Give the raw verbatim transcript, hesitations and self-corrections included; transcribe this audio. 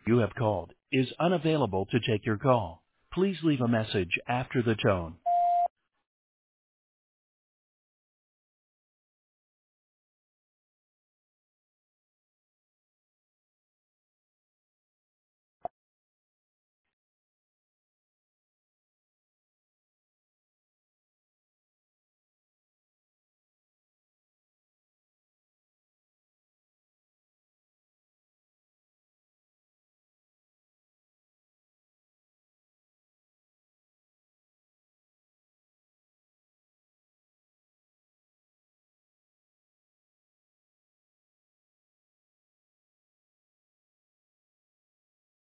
You have called is unavailable to take your call. Please leave a message after the tone.